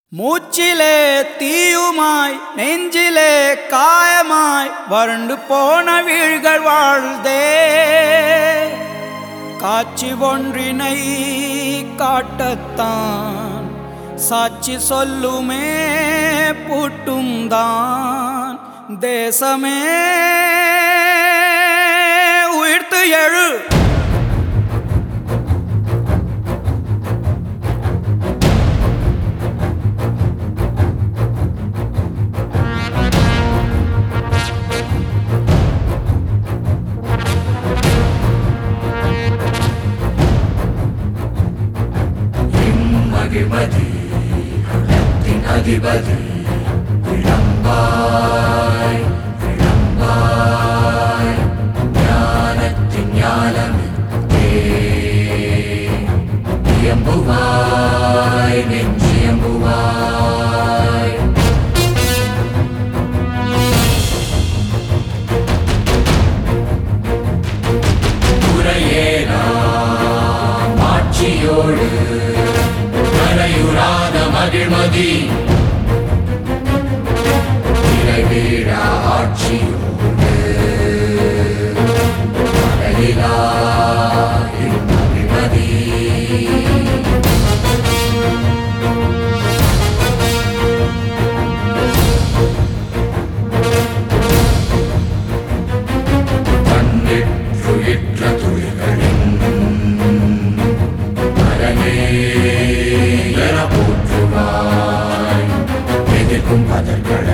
மூச்சிலே தீயுமாய் நெஞ்சிலே காயமாய் வறண்டு போன வீழ்கள் வாழ்தே. காட்சி ஒன்றினை காட்டத்தான் சாட்சி சொல்லுமே பூட்டும் தான். தேசமே உயிர்த்து எழு. மகிழ்மதி குலத்தின் அதிபதி விளம்பாய் விளம்பாய் ஞானத்தின் ஞானமித்தே இயம்புவாய் நெஞ்சியம்புவாய். உரையேலாம் ஆட்சியோடு மறையுறாத மகிழ்மதி நிறைவேறா ஆட்சியோடு மறையிலா மகிழ்மதி. கண்ணிற்றுயிற்ற துளிகளின் மரணே போற்றுவாய் எதிர்க்கும் பதற்களை